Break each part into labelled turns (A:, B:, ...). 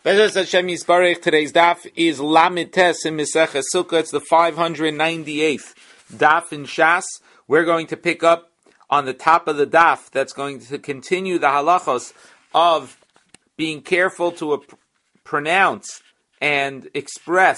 A: Bezos Hashem Yisbarech. Today's daf is Lamed Tes in Masechah Sukkah. It's the 598th daf in Shas. We're going to pick up on the top of the daf. That's going to continue the halachos of being careful to pronounce and express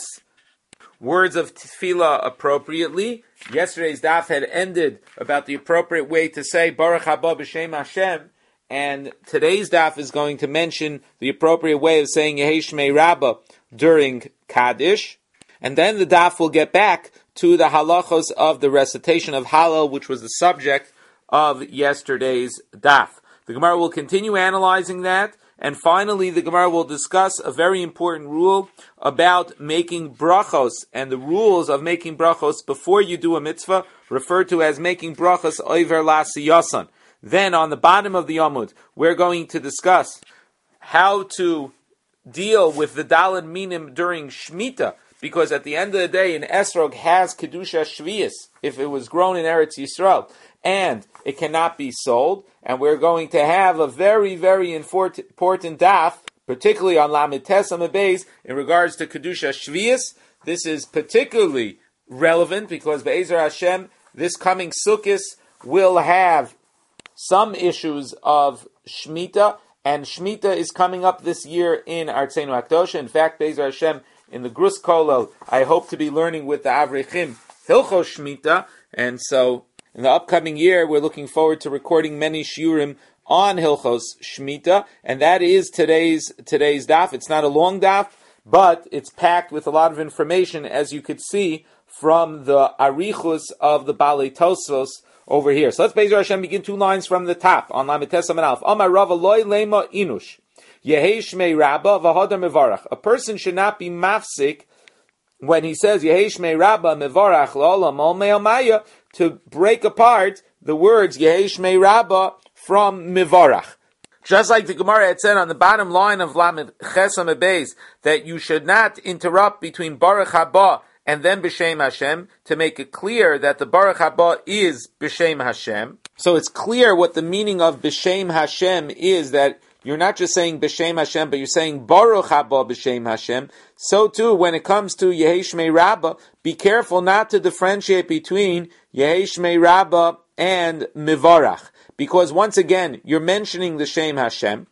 A: words of tefillah appropriately. Yesterday's daf had ended about the appropriate way to say Baruch haba b'shem Hashem. And today's daf is going to mention the appropriate way of saying Yehei Shmei Rabbah during Kaddish. And then the daf will get back to the halachos of the recitation of Hallel, which was the subject of yesterday's daf. The Gemara will continue analyzing that. And finally, the Gemara will discuss a very important rule about making brachos and the rules of making brachos before you do a mitzvah, referred to as making brachos over lasiyasan. Then on the bottom of the Amud, we're going to discuss how to deal with the Daled Minim during Shemitah, because at the end of the day, an esrog has Kedusha Shvius, if it was grown in Eretz Yisrael, and it cannot be sold. And we're going to have a very, very important daf, particularly on Lamed Tes Amud Beis, in regards to Kedusha Shvius. This is particularly relevant because Be'ezer Hashem, this coming Sukkot will have some issues of Shemitah, and Shemitah is coming up this year in Artzeinu Hakdosha. In fact, Be'ezer Hashem, in the Grus Kollel, I hope to be learning with the Avrechim Hilchos Shemitah, and so in the upcoming year, we're looking forward to recording many shiurim on Hilchos Shemitah, and that is today's daf. It's not a long daf, but it's packed with a lot of information, as you could see from the arichus of the Balei Tosfos over here. So let's Be'ezer Hashem begin two lines from the top on Lamed Tes Amud Aleph. Amar Rava loy lema inush Yehei Shmei Rabbah v'hodar mevarach. A person should not be mafsik when he says Yehei Shmei Rabbah mevarach la'olam ol me'amaya to break apart the words Yehei Shmei Rabbah from mevarach. Just like the Gemara had said on the bottom line of Lamed Ches Amud Beis that you should not interrupt between Baruch haba and then B'Shem Hashem, to make it clear that the Baruch haba is B'Shem Hashem. So it's clear what the meaning of B'Shem Hashem is, that you're not just saying B'Shem Hashem, but you're saying Baruch haba B'Shem Hashem. So too, when it comes to Yehei Shmei Rabbah, be careful not to differentiate between Yehei Shmei Rabbah and Mivarach. Because once again, you're mentioning the Shem Hashem,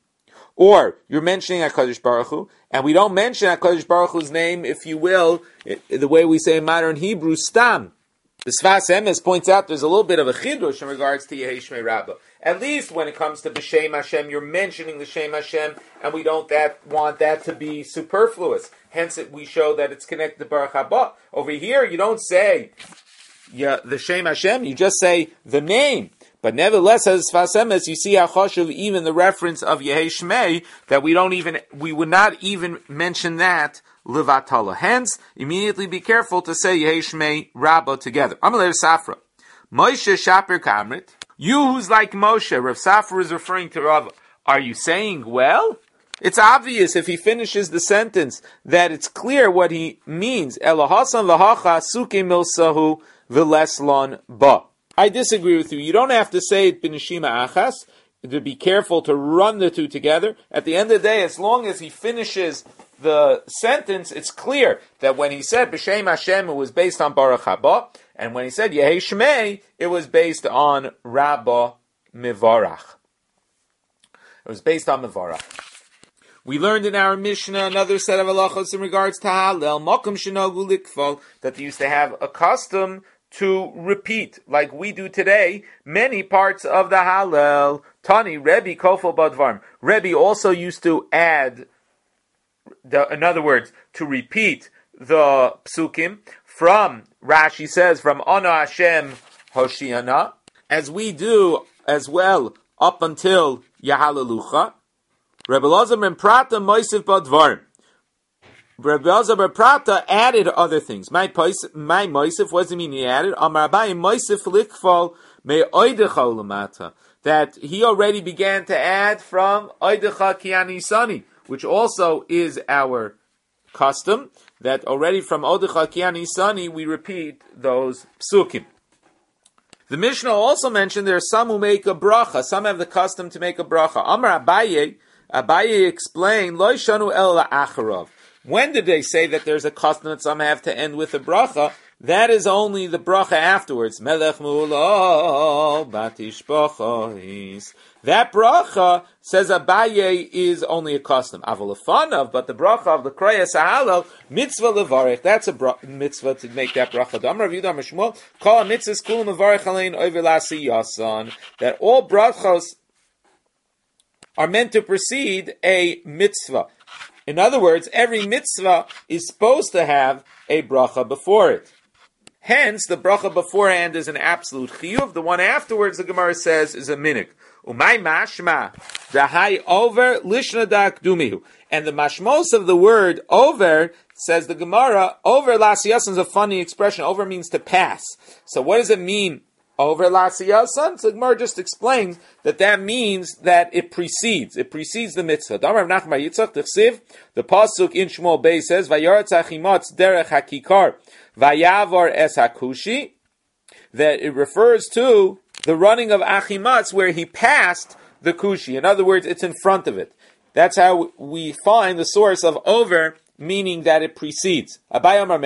A: or you're mentioning HaKadosh Baruch Hu, and we don't mention HaKadosh Baruch Hu's name, if you will, the way we say in modern Hebrew, Stam. The Sfas Emes points out there's a little bit of a chidush in regards to Yehei Shmei Rabbah. At least when it comes to B'Shem Hashem, you're mentioning the Shem Hashem, and we don't want that to be superfluous. Hence, we show that it's connected to Baruch haba. Over here, you don't say the Shem Hashem, you just say the name. But nevertheless, as Sfas Emes, you see how chashuv even the reference of Yehei Shmei, that we would not even mention that levatala. Hence, immediately be careful to say Yehei Shmei Rabbah together. Amalei Safra, Moshe Shaper Kamrit. You who's like Moshe, Rav Safra is referring to Rav. Are you saying well? It's obvious if he finishes the sentence that it's clear what he means. Elohasan lahacha sukim milsahu v'leslon ba. I disagree with you. You don't have to say it b'neshima achas, to be careful to run the two together. At the end of the day, as long as he finishes the sentence, it's clear that when he said B'Shem Hashem, it was based on Baruch haba, and when he said Yehei Shmei, it was based on Rabbah Mivarach. It was based on Mivarach. We learned in our Mishnah another set of halachos in regards to Hallel, Mokum Shenogu Likfol, that they used to have a custom to repeat, like we do today, many parts of the Hallel. Tani, Rebbe, Kofel Badvarm. Rebbe also used to add, in other words, to repeat the psukim from, Rashi says, from Ana Hashem Hoshiana, as we do as well up until Yahalalucha. Rebbe Elazar ben Prata Moisef Badvarm. Rabbi Elazar ben Prata added other things. My Moisef, what does it mean he added? Amar Abaye Moisef Likfal Me Oidecha Ulamata. That he already began to add from Oidecha Kiani Sani, which also is our custom, that already from Oidecha Kiani Sani we repeat those psukim. The Mishnah also mentioned there are some who make a bracha, some have the custom to make a bracha. Amar Abaye, Abaye explained, Lo shanu el la'acharov. When did they say that there's a custom that some have to end with a bracha? That is only the bracha afterwards. Melech mulo batishpochos. That bracha, says Abaye, is only a custom. Avalafanav, but the bracha of the Kriyas Hallel, mitzvah levarich. That's a mitzvah to make that bracha. Damar Yudam Shmuel, kol mitzvahs kulam levarich alein over lasi yasan. That all brachos are meant to precede a mitzvah. In other words, every mitzvah is supposed to have a bracha before it. Hence, the bracha beforehand is an absolute chiyuv. The one afterwards, the Gemara says, is a minik. Umay mashma dahai over lishna dakdumihu. And the mashmos of the word over, says the Gemara, over lasiyasan is a funny expression. Over means to pass. So what does it mean? Over lasiyasan? So the Gemara just explains that means that it precedes the mitzvah. The pasuk in Shmuel Bey says, Vayaretz achimotz derech hakikar vayavar es hakushi, that it refers to the running of Achimatz where he passed the kushi. In other words, it's in front of it. That's how we find the source of over, meaning that it precedes. It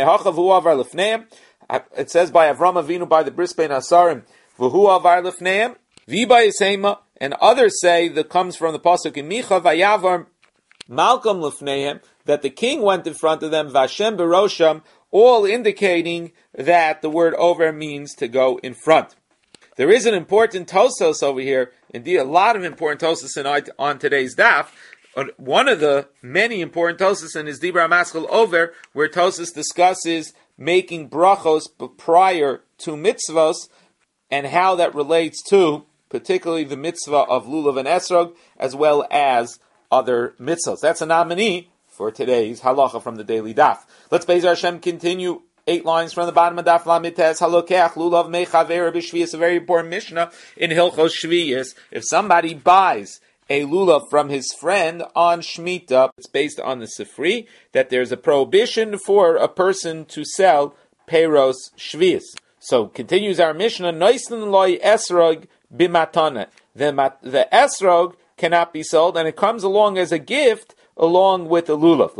A: says by Avram Avinu, by the Bris Bein Hasarim, V'hu avar lefneim, v'ba yisema, and others say that comes from the pasuk in Micha, Vayavar Malcolm lefneim, that the king went in front of them, Vashem berosham, all indicating that the word over means to go in front. There is an important Tosos over here, indeed a lot of important Tosos on today's daf. One of the many important Tosos in is Dibra Maschel over, where Tosos discusses making brachos prior to mitzvos, and how that relates to particularly the mitzvah of lulav and esrog, as well as other mitzvahs. That's a nominee for today's halacha from the daily daf. Let's Be'ezer Hashem continue 8 lines from the bottom of daf lamites. Halokeach lulav mechaver b'shviyas, a very important mishnah in Hilchos Shviyas. If somebody buys a lulav from his friend on Shemitah, it's based on the Sifri, that there's a prohibition for a person to sell Peiros Shviyas. So continues our mishnah, Noisen loy esrog bimatana. The esrog cannot be sold, and it comes along as a gift along with the lulav.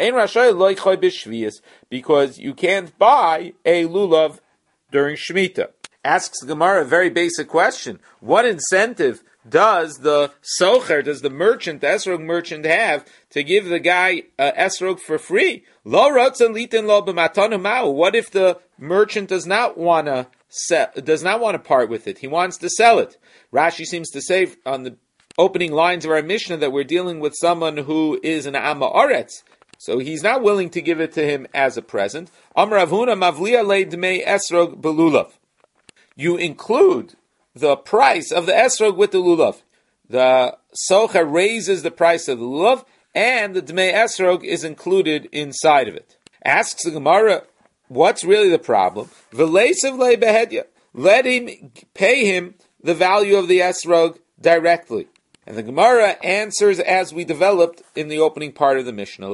A: Because you can't buy a lulav during Shemitah. Asks Gemara a very basic question. What incentive does the socher, does the merchant, the esrog merchant, have to give the guy esrog for free? What if the merchant does not want to part with it? He wants to sell it. Rashi seems to say on the opening lines of our Mishnah that we're dealing with someone who is an Amma Aretz, so he's not willing to give it to him as a present. Amar Rav Huna mavliya le dmei esrog belulav. You include the price of the esrog with the lulav. The socher raises the price of the lulav, and the dmei esrog is included inside of it. Asks the Gemara, what's really the problem? V'leisav le behedya. Let him pay him the value of the esrog directly. And the Gemara answers as we developed in the opening part of the Mishnah.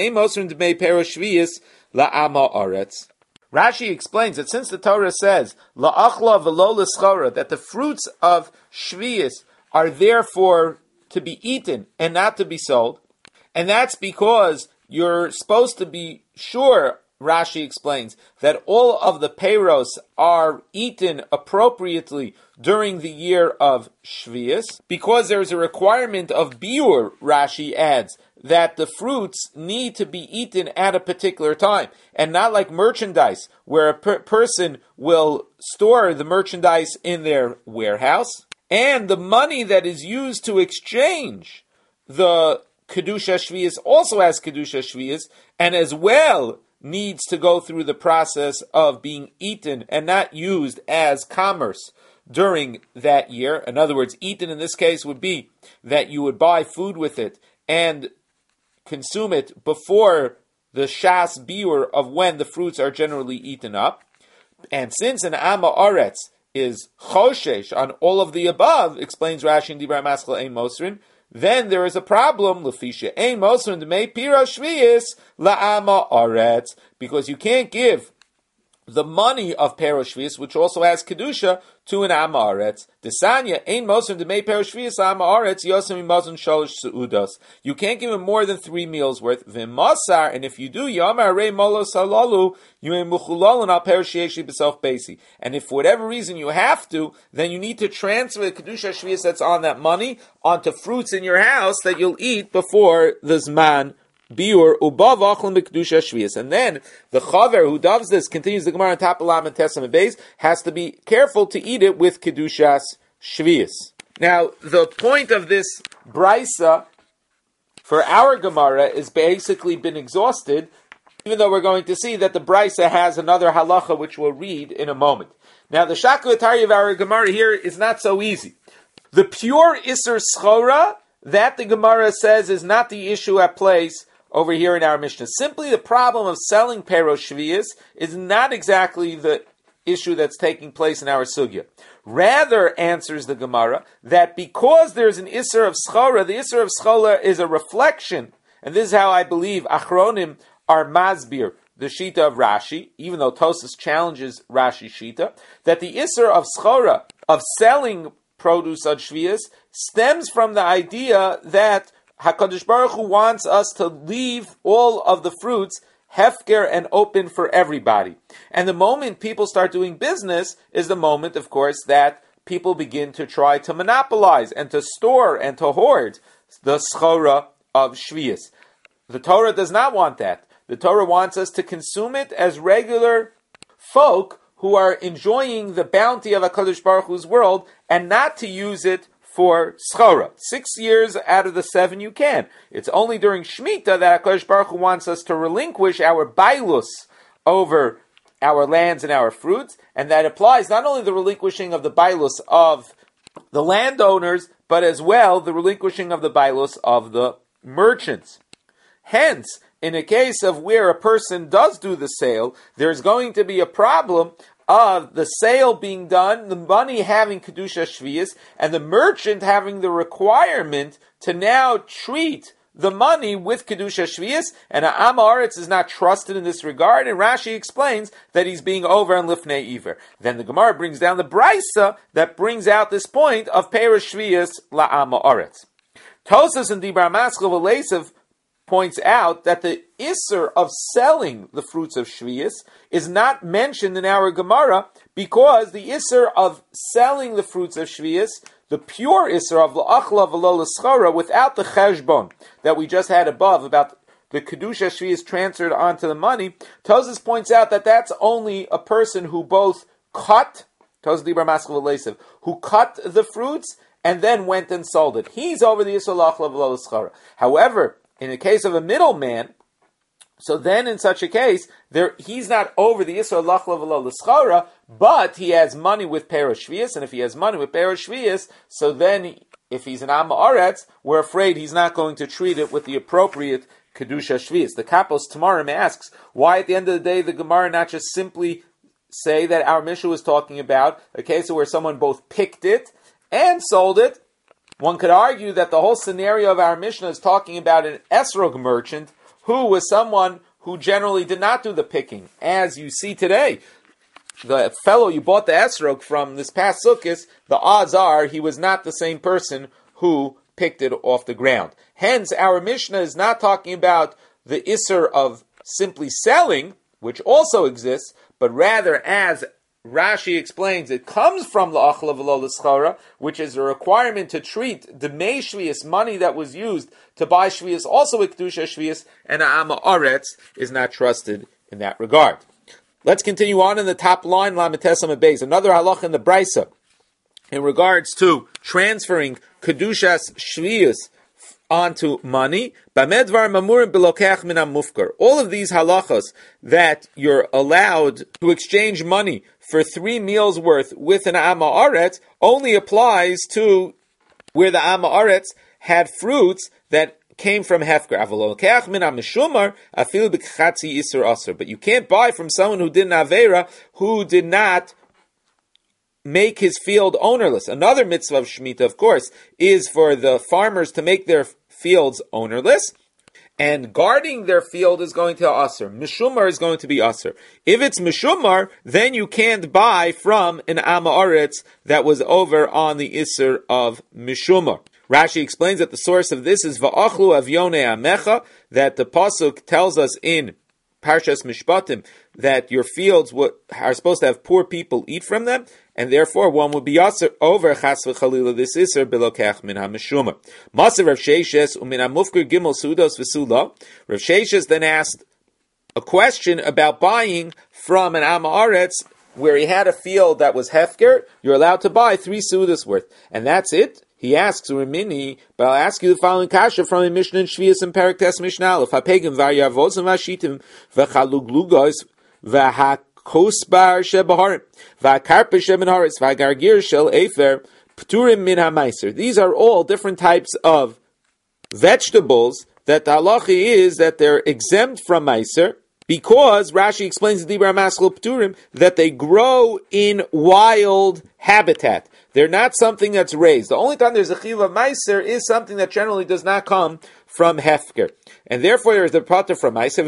A: Rashi explains that since the Torah says la'achla v'lo l'schora, that the fruits of shviyas are therefore to be eaten and not to be sold, and that's because you're supposed to be sure, Rashi explains, that all of the peiros are eaten appropriately during the year of Shviyas, because there's a requirement of biur, Rashi adds, that the fruits need to be eaten at a particular time, and not like merchandise, where a person will store the merchandise in their warehouse, and the money that is used to exchange the Kedusha Shviyas also has Kedusha Shviyas, and as well needs to go through the process of being eaten and not used as commerce during that year. In other words, eaten in this case would be that you would buy food with it and consume it before the Shas Biur of when the fruits are generally eaten up. And since an Amma Aretz is Choshesh on all of the above, explains Rashi in Dibra Maschel Ein Mosrin, then there is a problem, Lefisha Ein Mosrin Dmei Pira Shviyis La'ama Aretz, because you can't give the money of Peroshvius, which also has Kedusha, to an Amaretz. Desanya, Ein Mosin Demei Peroshvius Amaretz, Yosem Imazon Sholosh Seudos. You can't give him more than 3 meals worth. V'masar, and if you do, Yamar Rei Molos Halalu, Yuem Muchulolon Al Peroshieshi B'Self Basi. And if for whatever reason you have to, then you need to transfer the Kedusha Shvius that's on that money onto fruits in your house that you'll eat before the Zman Biur ubav achlim b'kedusha shvius, and then the chaver who does this, continues the Gemara on top of Lam and Tesam and Beis, has to be careful to eat it with kedushas shvius. Now, the point of this brisa for our Gemara is basically been exhausted, even though we're going to see that the brisa has another halacha which we'll read in a moment. Now, the shakulatari of our Gemara here is not so easy. The pure iser schora that the Gemara says is not the issue at place over here in our Mishnah. Simply the problem of selling Perosh Shvius is not exactly the issue that's taking place in our Sugya. Rather, answers the Gemara, that because there's an Isser of Schora, the Isser of Schora is a reflection, and this is how I believe Achronim are Masbir, the Shita of Rashi, even though Tosas challenges Rashi Shita, that the Isser of Schora, of selling produce of Shvius, stems from the idea that HaKadosh Baruch Hu wants us to leave all of the fruits hefker and open for everybody. And the moment people start doing business is the moment, of course, that people begin to try to monopolize and to store and to hoard the schora of Shvius. The Torah does not want that. The Torah wants us to consume it as regular folk who are enjoying the bounty of HaKadosh Baruch Hu's world and not to use it for schora. 6 years out of the 7 you can. It's only during Shemitah that HaKadosh Baruch Hu wants us to relinquish our bailus over our lands and our fruits, and that applies not only the relinquishing of the bailus of the landowners, but as well the relinquishing of the bailus of the merchants. Hence, in a case of where a person does do the sale, there's going to be a problem of the sale being done, the money having Kedusha Shvius, and the merchant having the requirement to now treat the money with Kedusha Shvius, and Am Haaretz is not trusted in this regard, and Rashi explains that he's being over on Lifnei Iver. Then the Gemara brings down the Brisa that brings out this point of Perush Shvius La'am Haaretz. Tosas and Dibra Maskov Alesev points out that the Isser of selling the fruits of Shvius is not mentioned in our Gemara because the Isser of selling the fruits of Shvius, the pure Isser of La'achla V'lo L'Schora, without the Cheshbon that we just had above about the Kedusha Shvius transferred onto the money, Tosas points out that that's only a person who both cut, Tosas Dibra Maskov Alesev, who cut the fruits and then went and sold it. He's over the Isser La'achla V'lo L'Schora. However, in the case of a middleman, so then in such a case, he's not over the Yisrael Lachla V'lo L'Schora, but he has money with Perush Shvius, and if he has money with Perush Shvius, so then if he's an Am Haaretz, we're afraid he's not going to treat it with the appropriate Kedusha Shvius. The Kapos Tamarim asks, why at the end of the day the Gemara not just simply say that our Mishnah was talking about a case where someone both picked it and sold it? One could argue that the whole scenario of our Mishnah is talking about an esrog merchant who was someone who generally did not do the picking. As you see today, the fellow you bought the esrog from this past Sukkot, the odds are he was not the same person who picked it off the ground. Hence, our Mishnah is not talking about the Isser of simply selling, which also exists, but rather, as Rashi explains, it comes from La'achla V'lo L'Schora, which is a requirement to treat the Mei Shvius, money that was used to buy Shvius, also with Kedusha Shvius, and Am Haaretz is not trusted in that regard. Let's continue on in the top line, Lamed Tesam Beis. Another halach in the Brisa in regards to transferring Kedushas Shvius onto money. All of these halachas that you're allowed to exchange money for 3 meals worth with an Am Haaretz only applies to where the Am Haaretz had fruits that came from Hefker. But you can't buy from someone who did an Avera, who did not make his field ownerless. Another mitzvah of Shemitah, of course, is for the farmers to make their fields ownerless. and guarding their field is going to Asr. Mishumar is going to be Asr. If it's Mishumar, then you can't buy from an Amaretz that was over on the Isser of Mishumar. Rashi explains that the source of this is Va'achlu avyone amecha, that the Pasuk tells us in Parshas Mishpatim that your fields are supposed to have poor people eat from them, and therefore one would be over chas v'chalila this iser bilokech min hamishuma. Maser Rav Sheishes umin hamufker gimel sudos v'sula. Rav Sheishes then asked a question about buying from an Amaretz where he had a field that was hefker. You're allowed to buy 3 sudas worth, and that's it. He asks Rimini, but I'll ask you the following kasha from a Mishnah in Shvius and Perek Tes Mishnah Aleph. Hapegim v'yavos and vashitim v'chaluglugos v'hakosbar shebaharim v'hakarpa shebenharis v'hagargir shel efer pturim min hamaiser. These are all different types of vegetables that the halacha is that they're exempt from maiser, because Rashi explains in Dibra Maskul Pturim that they grow in wild habitat. They're not something that's raised. The only time there's a chiv of meiser is something that generally does not come from hefker, and therefore there is the pater from meiser.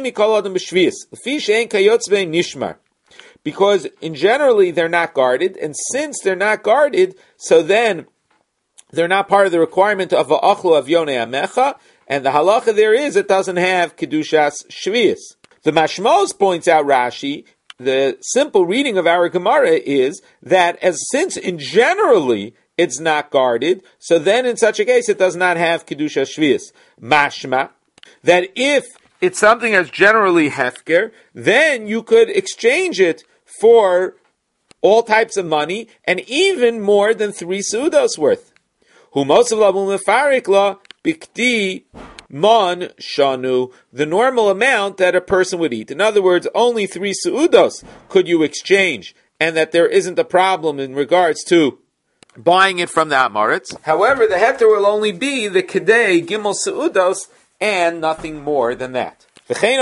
A: Because in generally they're not guarded, and since they're not guarded, so then they're not part of the requirement of va'achlu avyone amecha, and the halacha there is it doesn't have kedushas shvius. The Mashmos points out Rashi, the simple reading of our Gemara is that since in generally it's not guarded, so then in such a case it does not have Kedusha Shvius. Mashma, that if it's something that's generally hefker, then you could exchange it for all types of money, and even more than 3 sudos worth. Humosav labu mefarik la bikti mon shanu, the normal amount that a person would eat. In other words, only 3 su'udos could you exchange, and that there isn't a problem in regards to buying it from the Amaretz. However, the heter will only be the kedei gimel su'udos and nothing more than that. Only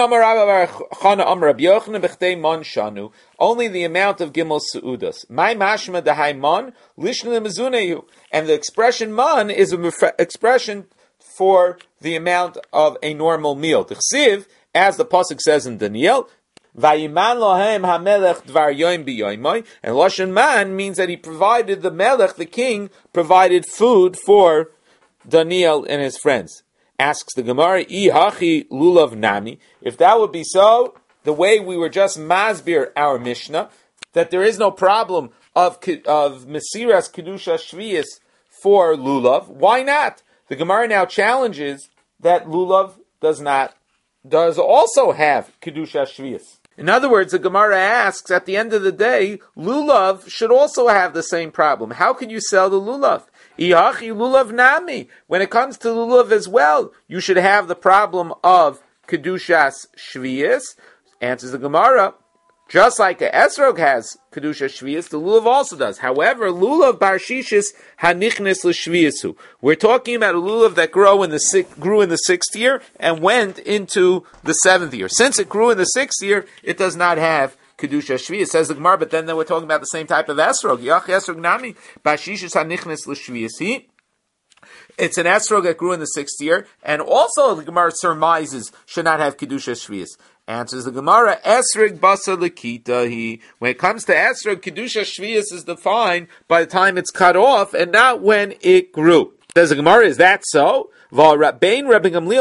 A: the amount of gimel su'udos. My mashma dehai mon lishna mezunehu, and the expression mon is an expression for the amount of a normal meal. T'chsiv, as the pasuk says in Daniel, Vayiman lohem hamelech dvar yoim biyoimoi, and Lashon man means that he provided, the melech, the king, provided food for Daniel and his friends. Asks the Gemara, I hachi lulav nami, if that would be so, the way we were just masbir our Mishnah, that there is no problem of Mesiras Kedusha Shvius for lulav, why not? The Gemara now challenges that lulav does also have kedusha shvius. In other words, the Gemara asks, at the end of the day, lulav should also have the same problem. How can you sell the lulav? Iachi lulav nami. When it comes to lulav as well, you should have the problem of kedushas shvius. Answers the Gemara, just like a esrog has kedusha shvius, the lulav also does. However, lulav bar shishis hanichnes l'shviusu. We're talking about a lulav that grew in the 6th year and went into the 7th year. Since it grew in the 6th year, it does not have kedusha shvius. Says the Gemara, but then we're talking about the same type of esrog. Yach esrog nami bar shishis hanichnes l'shviusi. It's an esrog that grew in the 6th year, and also the Gemara surmises should not have kedusha shvius. Answers the Gemara, esrog basa lekita. When it comes to esrog, kedusha shvius is defined by the time it's cut off, and not when it grew. Says the Gemara, is that so? Both Rabbi Eliezer and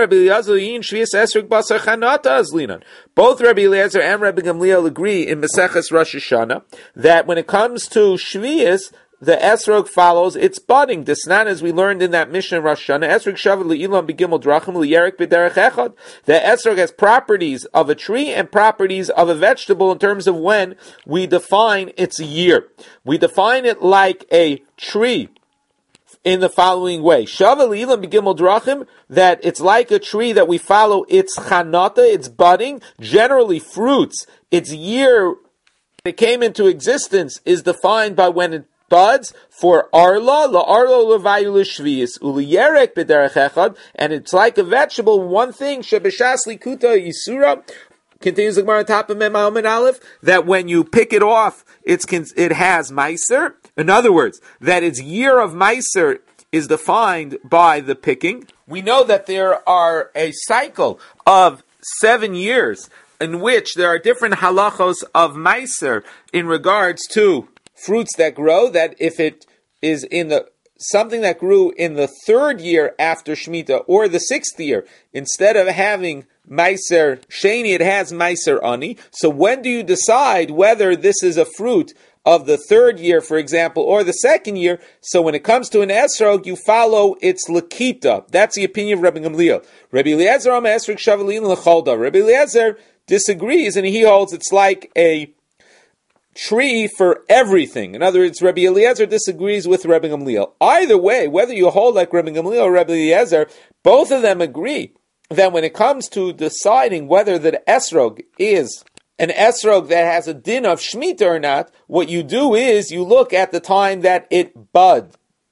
A: Rabbi Gamliel agree in Maseches Rosh Hashanah that when it comes to shvius, the esrog follows its budding. Desnan, as we learned in that Mishnah in Rosh Hashanah, esrog shavu le'ilam begimel drachim le'yerek b'derech echad. The esrog has properties of a tree and properties of a vegetable in terms of when we define its year. We define it like a tree in the following way. Shavu le'ilam begimel drachim, that it's like a tree that we follow its chanata, its budding, generally fruits. Its year it came into existence is defined by when it buds. For arla, la arlo levayu l'shvius, uliyerek b'derech echad, and it's like a vegetable. One thing, shebeshas likuta yisura, continues the Gemara on top of Mem Aleph Aleph, that when you pick it off, it has meiser. In other words, that its year of meiser is defined by the picking. We know that there are a cycle of 7 years in which there are different halachos of meiser in regards to fruits that grow, that if it is in the something that grew in the 3rd year after Shemitah or the 6th year, instead of having meiser sheni, it has meiser ani. So when do you decide whether this is a fruit of the 3rd year, for example, or the 2nd year? So when it comes to an esrog, you follow its lakita. That's the opinion of Rabbi Gamliel. Rabbi Eliezer am esrog shavalin l'cholda. Rabbi Eliezer disagrees, and he holds it's like a tree for everything. In other words, Rabbi Eliezer disagrees with Rabbi Gamliel. Either way, whether you hold like Rabbi Gamliel or Rabbi Eliezer, both of them agree that when it comes to deciding whether the esrog is an esrog that has a din of Shemitah or not, what you do is you look at the time that it bud,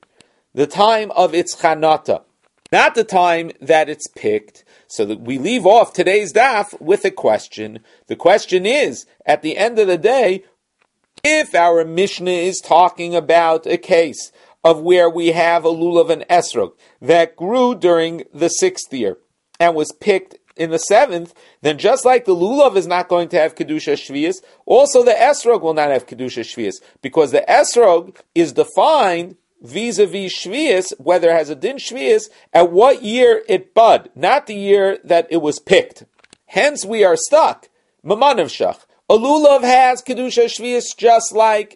A: the time of its chanata, not the time that it's picked. So that we leave off today's daf with a question. The question is, at the end of the day, if our Mishnah is talking about a case of where we have a lulav and esrog that grew during the 6th year and was picked in the 7th, then just like the lulav is not going to have kedusha shvius, also the esrog will not have kedusha shvius, because the esrog is defined vis-a-vis shvius, whether it has a din shvius, at what year it bud, not the year that it was picked. Hence we are stuck. Mamanav shach. A lulav has kedusha shvius just like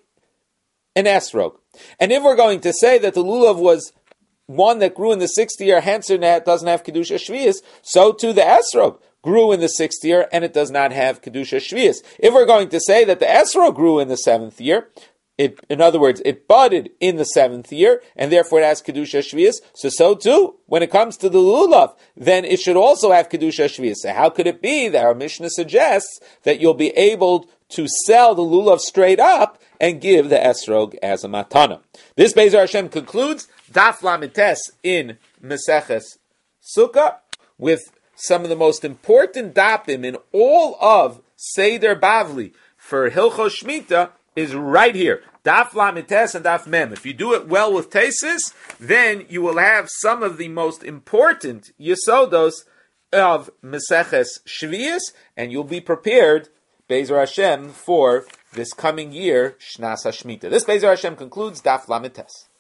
A: an esrog. And if we're going to say that the lulav was one that grew in the 6th year, hence it doesn't have kedusha shvius, so too the esrog grew in the 6th year and it does not have kedusha shvius. If we're going to say that the esrog grew in the 7th year, in other words, it budded in the 7th year, and therefore it has kedusha shvius. So too, when it comes to the lulav, then it should also have kedusha shvius. So how could it be that our Mishnah suggests that you'll be able to sell the lulav straight up and give the esrog as a matana? This Be'ezer Hashem concludes Daf Lamites in Meseches Sukkah with some of the most important dapim in all of Seder Bavli for Hilchos Shemitah is right here. Daf Lamites and Daf Mem. If you do it well with Tesis, then you will have some of the most important Yesodos of Meseches Shvius, and you'll be prepared, Be'ezer Hashem, for this coming year, Shnas HaShemitah. This Be'ezer Hashem concludes Daf Lamites.